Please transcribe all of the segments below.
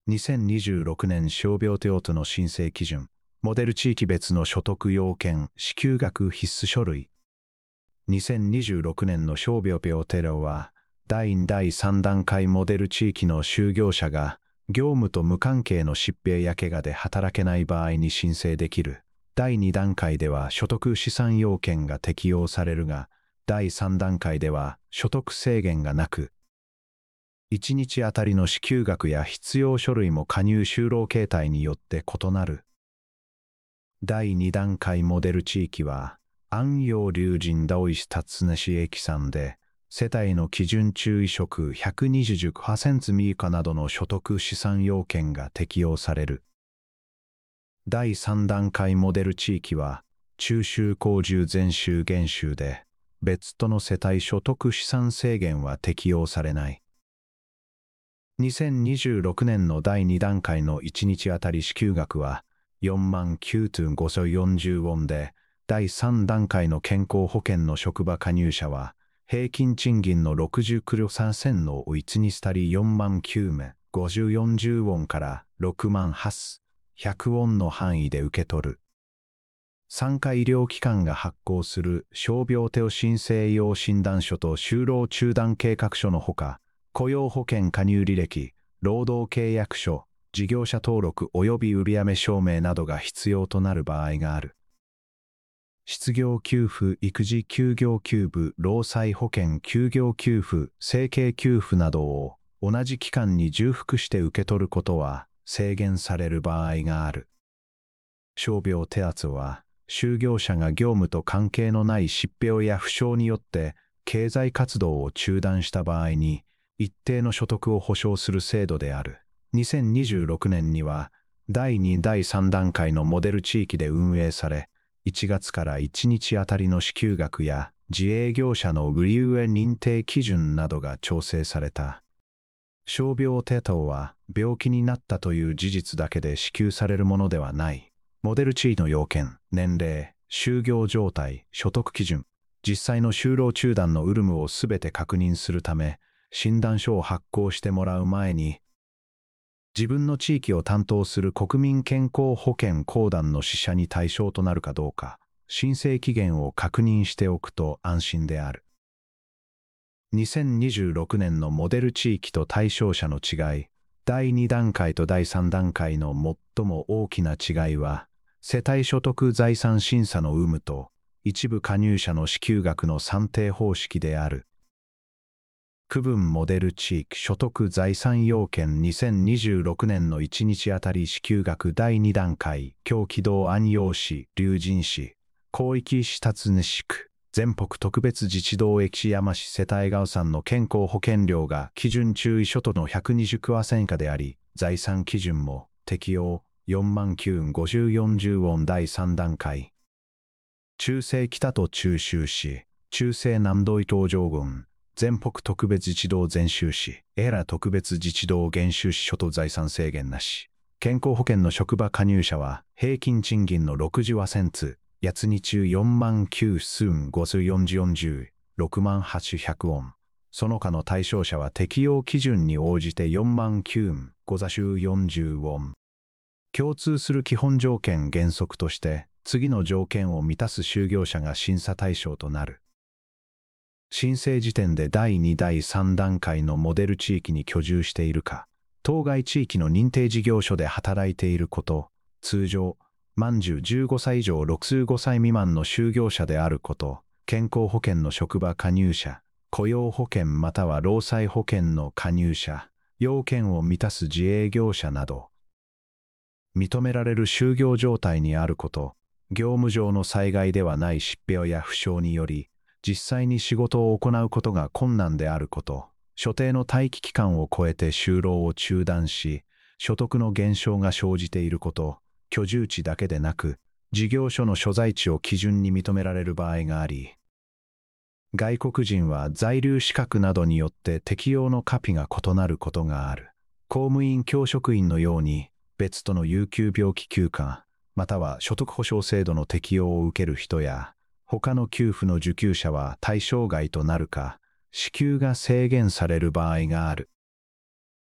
2026年傷病手当の申請基準、モデル地域別の所得要件、支給額必須書類。2026年の傷病手当は、第2第3段階モデル地域の就業者が、業務と無関係の疾病や怪我で働けない場合に申請できる。第2段階では所得資産要件が適用されるが、第3段階では所得制限がなく、1日あたりの支給額や必要書類も加入就労形態によって異なる。第2段階モデル地域は、安養龍神同意達主駅産で、世帯の基準注意職120%未以下などの所得資産要件が適用される。第3段階モデル地域は、中州公住全州減収で、別途の世帯所得資産制限は適用されない。2026年の第2段階の1日あたり支給額は49,540ウォンで、第3段階の健康保険の職場加入者は、平均賃金の60%のうちにしたり49,540ウォンから68,100ウォンの範囲で受け取る。産科医療機関が発行する傷病手当申請用診断書と就労中断計画書のほか、雇用保険加入履歴、労働契約書、事業者登録及び売上証明などが必要となる場合がある。失業給付、育児休業給付、労災保険、休業給付、生計給付などを同じ期間に重複して受け取ることは制限される場合がある。傷病手当は、就業者が業務と関係のない疾病や負傷によって経済活動を中断した場合に、一定の所得を保障する制度である。2026年には、第2、第3段階のモデル地域で運営され、1月から1日あたりの支給額や自営業者の売上認定基準などが調整された。傷病手当は病気になったという事実だけで支給されるものではない。モデル地域の要件、年齢、就業状態、所得基準、実際の就労中断の有無をすべて確認するため、診断書を発行してもらう前に、自分の地域を担当する国民健康保険公団の支社に対象となるかどうか、申請期限を確認しておくと安心である。2026年のモデル地域と対象者の違い、第2段階と第3段階の最も大きな違いは、世帯所得財産審査の有無と、一部加入者の支給額の算定方式である。区分モデル地域所得財産要件2026年の1日あたり支給額第2段階、京畿道安陽市、龍神市、広域市辰主区、全北特別自治道駅山市世帯川産の健康保険料が基準注意書との120%以下であり、財産基準も適用49,540ウォン第3段階。中西北と中州市、中西南道伊東上郡、全北特別自治道全州市、エラ特別自治道減収市所得財産制限なし。健康保険の職場加入者は平均賃金の60%、八日中49,540、68,100ウォン。その他の対象者は適用基準に応じて49,540ウォン。共通する基本条件原則として、次の条件を満たす就業者が審査対象となる。申請時点で第2、第3段階のモデル地域に居住しているか、当該地域の認定事業所で働いていること、通常、満15歳以上65歳未満の就業者であること、健康保険の職場加入者、雇用保険または労災保険の加入者、要件を満たす自営業者など、認められる就業状態にあること、業務上の災害ではない疾病や負傷により、実際に仕事を行うことが困難であること、所定の待機期間を超えて就労を中断し、所得の減少が生じていること、居住地だけでなく、事業所の所在地を基準に認められる場合があり、外国人は在留資格などによって適用の可否が異なることがある。公務員教職員のように、別途の有給病気休暇、または所得保障制度の適用を受ける人や、他の給付の受給者は対象外となるか、支給が制限される場合がある。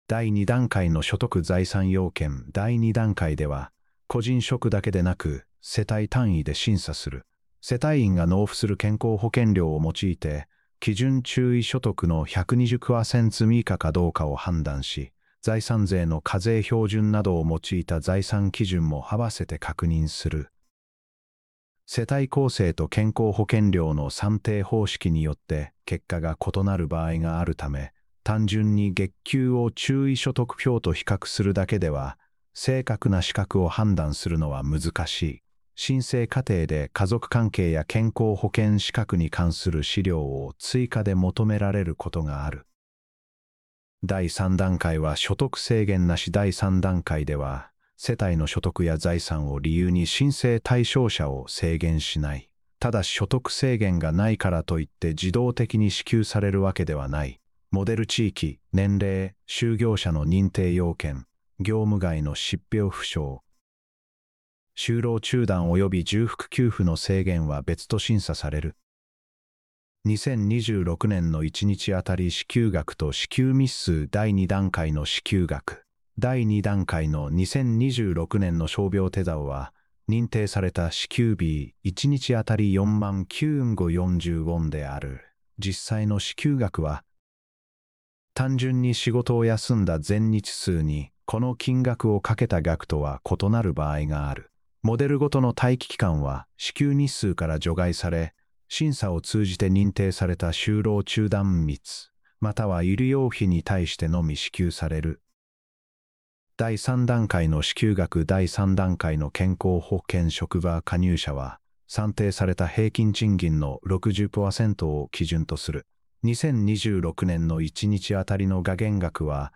第2段階の所得財産要件。第2段階では、個人職だけでなく、世帯単位で審査する。世帯員が納付する健康保険料を用いて、基準注意所得の 120% 未以下かどうかを判断し、財産税の課税標準などを用いた財産基準も合わせて確認する。世帯構成と健康保険料の算定方式によって結果が異なる場合があるため、単純に月給を注意所得表と比較するだけでは、正確な資格を判断するのは難しい。申請過程で家族関係や健康保険資格に関する資料を追加で求められることがある。第3段階は所得制限なし。第3段階では、世帯の所得や財産を理由に申請対象者を制限しない。ただし所得制限がないからといって自動的に支給されるわけではない。モデル地域、年齢、就業者の認定要件、業務外の疾病負傷、就労中断及び重複給付の制限は別途審査される。2026年の1日あたり支給額と支給日数。第2段階の支給額。第2段階の2026年の傷病手竿は、認定された支給日1日あたり49,540ウォンである。実際の支給額は、単純に仕事を休んだ全日数にこの金額をかけた額とは異なる場合がある。モデルごとの待機期間は支給日数から除外され、審査を通じて認定された就労中断率、または医療費に対してのみ支給される。第3段階の支給額。第3段階の健康保険職場加入者は、算定された平均賃金の 60% を基準とする。2026年の1日あたりの下限額は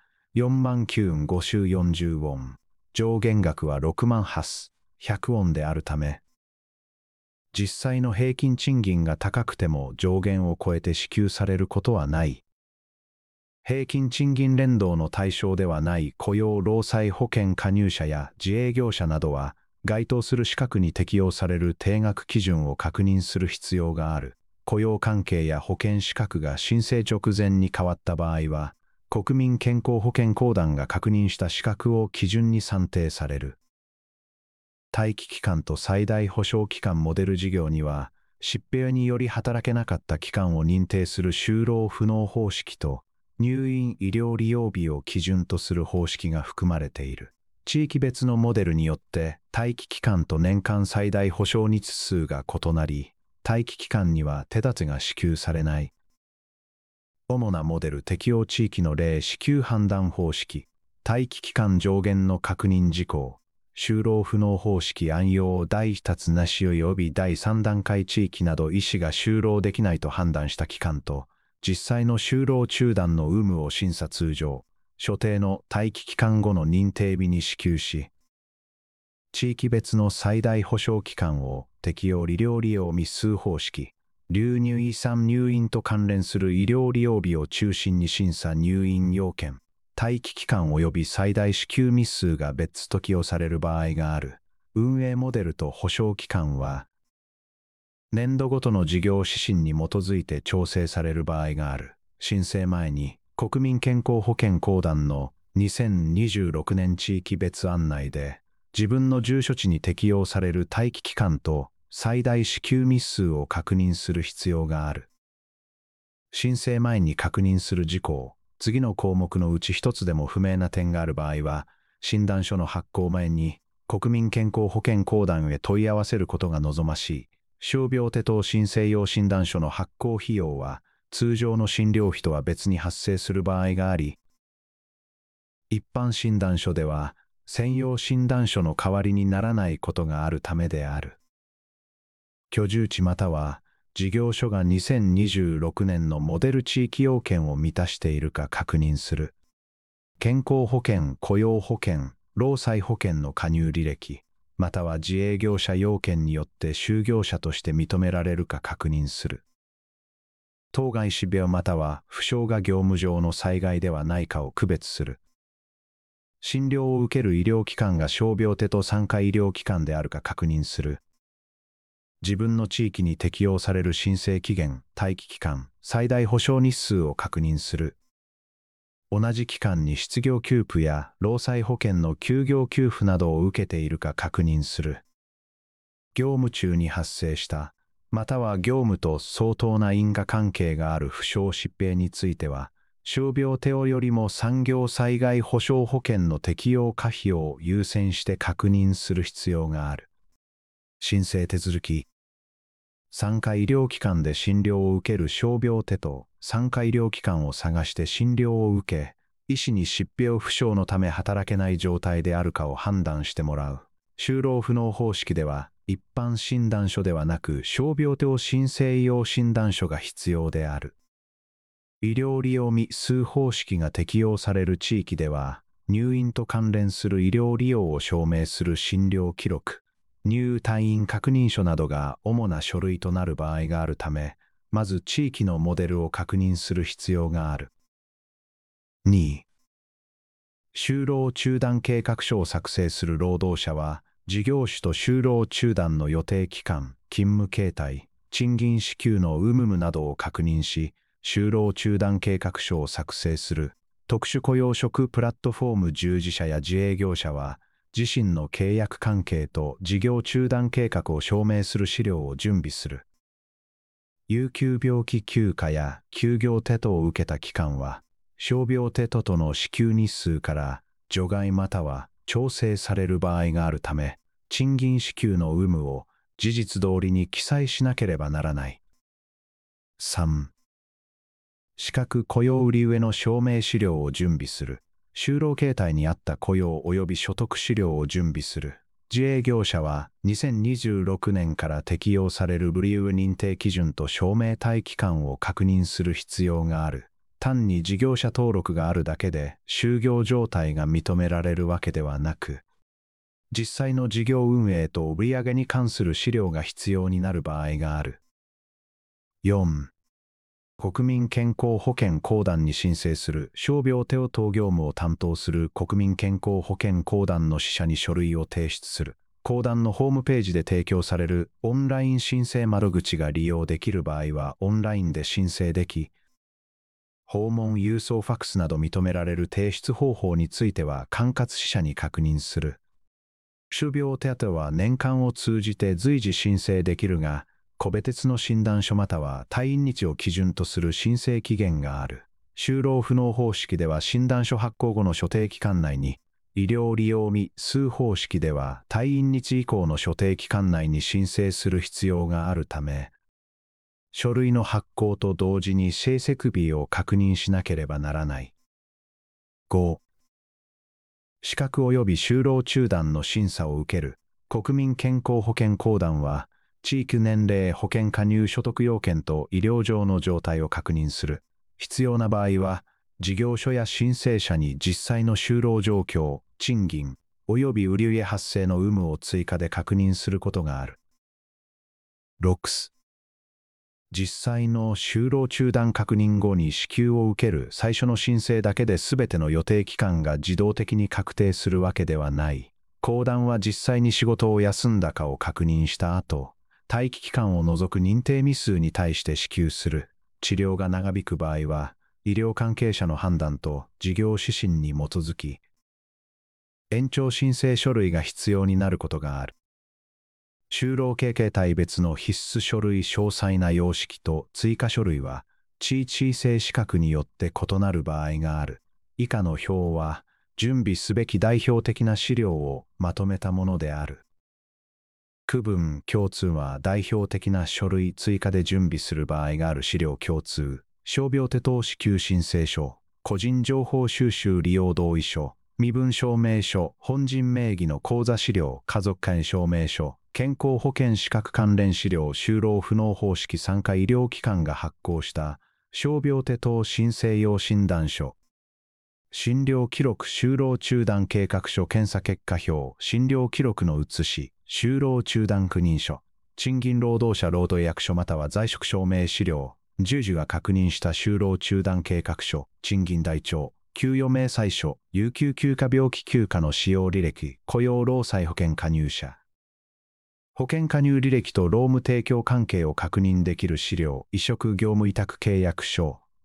49,540 ウォン。上限額は 68,100 ウォンであるため、実際の平均賃金が高くても上限を超えて支給されることはない。平均賃金連動の対象ではない雇用労災保険加入者や自営業者などは、該当する資格に適用される定額基準を確認する必要がある。雇用関係や保険資格が申請直前に変わった場合は、国民健康保険公団が確認した資格を基準に算定される。待機期間と最大保障期間。モデル事業には、疾病により働けなかった期間を認定する就労不能方式と、入院医療利用日を基準とする方式が含まれている。地域別のモデルによって待機期間と年間最大保障日数が異なり、待機期間には手立てが支給されない。主なモデル適用地域の例。支給判断方式。待機期間上限の確認事項。就労不能方式案用。第一つなし及び第3段階地域など医師が就労できないと判断した期間と、実際の就労中断の有無を審査。通常、所定の待機期間後の認定日に支給し、地域別の最大保障期間を適用。医療利用日数方式。流入遺産入院と関連する医療利用日を中心に審査。入院要件。待機期間及び最大支給日数が別途適用される場合がある。運営モデルと保証期間は、年度ごとの事業指針に基づいて調整される場合がある。申請前に国民健康保険公団の2026年地域別案内で自分の住所地に適用される待機期間と最大支給日数を確認する必要がある。申請前に確認する事項。次の項目のうち一つでも不明な点がある場合は、診断書の発行前に国民健康保険公団へ問い合わせることが望ましい。傷病手当申請用診断書の発行費用は通常の診療費とは別に発生する場合があり、一般診断書では専用診断書の代わりにならないことがあるためである。居住地または事業所が2026年のモデル地域要件を満たしているか確認する。健康保険、雇用保険、労災保険の加入履歴、または自営業者要件によって就業者として認められるか確認する。当該疾病または負傷が業務上の災害ではないかを区別する。診療を受ける医療機関が傷病手当参加医療機関であるか確認する。自分の地域に適用される申請期限、待機期間、最大保障日数を確認する。 同じ期間に失業給付や労災保険の休業給付などを受けているか確認する。業務中に発生した、または業務と相当な因果関係がある負傷疾病については、傷病手負よりも産業災害保障保険の適用可否を優先して確認する必要がある。申請手続き。産科医療機関で診療を受ける傷病手と産科医療機関を探して診療を受け、医師に疾病負傷のため働けない状態であるかを判断してもらう。就労不能方式では、一般診断書ではなく傷病手申請用診断書が必要である。医療利用未数方式が適用される地域では、入院と関連する医療利用を証明する診療記録、入退院確認書などが主な書類となる場合があるため、まず地域のモデルを確認する必要がある。2、就労中断計画書を作成する労働者は、事業主と就労中断の予定期間、勤務形態、賃金支給の有無などを確認し、就労中断計画書を作成する。特殊雇用職プラットフォーム従事者や自営業者は、自身の契約関係と事業中断計画を証明する資料を準備する。有給病気休暇や休業手当を受けた期間は、傷病手当の支給日数から除外または調整される場合があるため、賃金支給の有無を事実通りに記載しなければならない。3、資格雇用売上の証明資料を準備する。就労形態に合った雇用及び所得資料を準備する。自営業者は2026年から適用される売上認定基準と証明待期間を確認する必要がある。単に事業者登録があるだけで就業状態が認められるわけではなく、実際の事業運営と売上に関する資料が必要になる場合がある。4、国民健康保険公団に申請する傷病手当業務を担当する国民健康保険公団の支社に書類を提出する。公団のホームページで提供されるオンライン申請窓口が利用できる場合はオンラインで申請でき、訪問郵送ファックスなど認められる提出方法については管轄支社に確認する。種病手当は年間を通じて随時申請できるが、個別の診断書または退院日を基準とする申請期限がある。就労不能方式では診断書発行後の所定期間内に、医療利用未数方式では退院日以降の所定期間内に申請する必要があるため、書類の発行と同時に成績日を確認しなければならない。5、資格及び就労中断の審査を受ける国民健康保険公団は、地域年齢保険加入所得要件と医療上の状態を確認する。必要な場合は、事業所や申請者に実際の就労状況、賃金、及び売上発生の有無を追加で確認することがある。6、実際の就労中断確認後に支給を受ける最初の申請だけで全ての予定期間が自動的に確定するわけではない。公団は実際に仕事を休んだかを確認した後、待機期間を除く認定日数に対して支給する。治療が長引く場合は、医療関係者の判断と事業指針に基づき、延長申請書類が必要になることがある。就労形態別の必須書類詳細な様式と追加書類は、地域性資格によって異なる場合がある。以下の表は、準備すべき代表的な資料をまとめたものである。区分共通は代表的な書類追加で準備する場合がある資料共通、傷病手当支給申請書、個人情報収集利用同意書、身分証明書、本人名義の口座資料、家族間証明書、健康保険資格関連資料、就労不能方式参加医療機関が発行した傷病手当申請用診断書、診療記録就労中断計画書検査結果表、診療記録の写し、就労中断確認書、賃金労働者労働役所または在職証明資料、従事が確認した就労中断計画書、賃金台帳、給与明細書、有給休暇病気休暇の使用履歴、雇用労災保険加入者。保険加入履歴と労務提供関係を確認できる資料、移植業務委託契約書、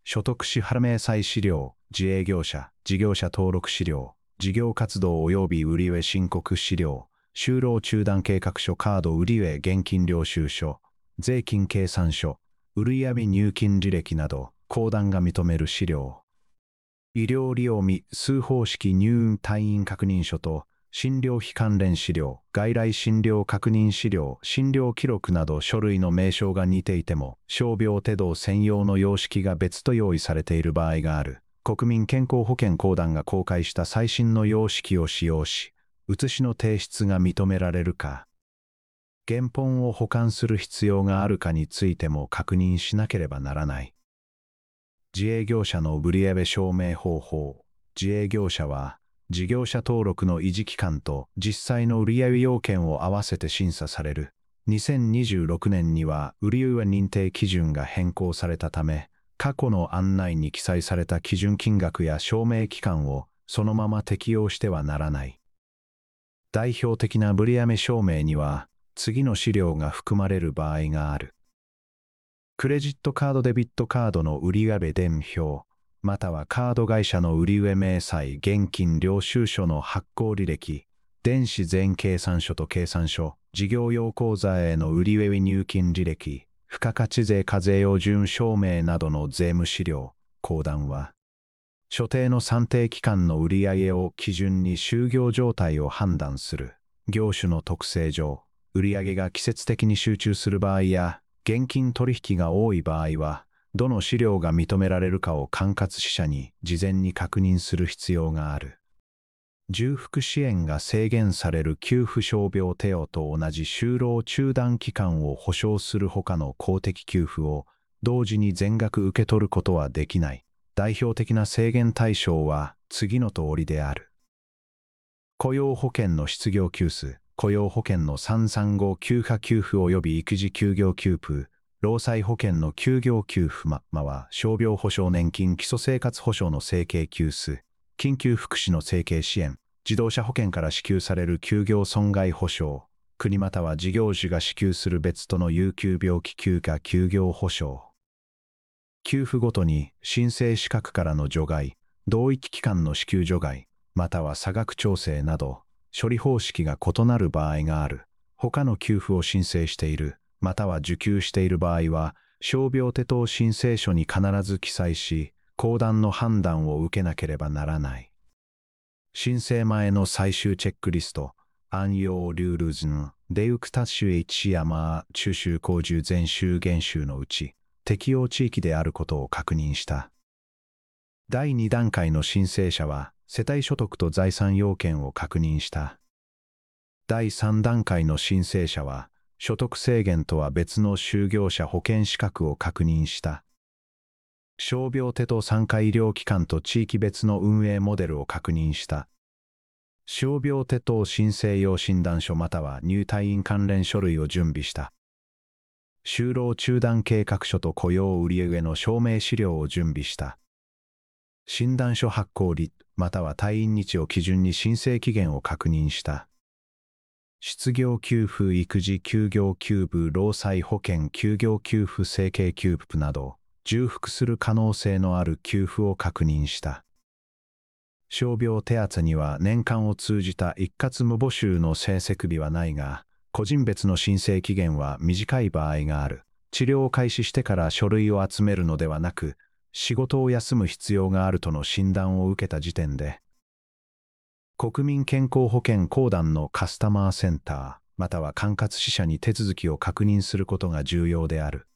所得支払明細資料、自営業者、事業者登録資料、事業活動及び売上申告資料、就労中断計画書カード売上現金領収書、税金計算書、売上入金履歴など、公団が認める資料。医療利用未数方式入院退院確認書と、診療費関連資料、外来診療確認資料、診療記録など書類の名称が似ていても、傷病手動専用の様式が別と用意されている場合がある。国民健康保険公団が公開した最新の様式を使用し、写しの提出が認められるか、原本を保管する必要があるかについても確認しなければならない。自営業者の売上証明方法。自営業者は、事業者登録の維持期間と実際の売上要件を合わせて審査される。2026年には売上認定基準が変更されたため、過去の案内に記載された基準金額や証明期間をそのまま適用してはならない。代表的な売上証明には次の資料が含まれる場合がある。クレジットカードデビットカードの売上伝票、またはカード会社の売上明細現金領収書の発行履歴、電子全計算書と計算書、事業用口座への売上入金履歴、付加価値税課税用準証明などの税務資料、公団は、所定の算定期間の売上を基準に就業状態を判断する。業種の特性上、売上が季節的に集中する場合や、現金取引が多い場合は、どの資料が認められるかを管轄支社に事前に確認する必要がある。重複支援が制限される給付傷病手当と同じ就労中断期間を保障する他の公的給付を同時に全額受け取ることはできない。代表的な制限対象は次の通りである。雇用保険の失業給付、雇用保険の335休暇給付及び育児休業給付、労災保険の休業給付まは傷病保障年金基礎生活保障の生計給付、緊急福祉の生計支援、自動車保険から支給される休業損害保障、国または事業主が支給する別途の有給病気休暇休業保障。給付ごとに申請資格からの除外、同一期間の支給除外、または差額調整など、処理方式が異なる場合がある。他の給付を申請している、または受給している場合は、傷病手当申請書に必ず記載し、公団の判断を受けなければならない。申請前の最終チェックリスト、安養ルールズン、デウクタ州一山、中州工住全州原州のうち、適用地域であることを確認した。第2段階の申請者は、世帯所得と財産要件を確認した。第3段階の申請者は、所得制限とは別の就業者保険資格を確認した。傷病手当参加医療機関と地域別の運営モデルを確認した。傷病手当申請用診断書または入退院関連書類を準備した。就労中断計画書と雇用売上の証明資料を準備した。診断書発行日または退院日を基準に申請期限を確認した。失業給付、育児休業給付、労災保険、休業給付、生計給付など、重複する可能性のある給付を確認した。傷病手当には年間を通じた一括無募集の成績日はないが、個人別の申請期限は短い場合がある。治療を開始してから書類を集めるのではなく、仕事を休む必要があるとの診断を受けた時点で、国民健康保険公団のカスタマーセンター、または管轄支社に手続きを確認することが重要である。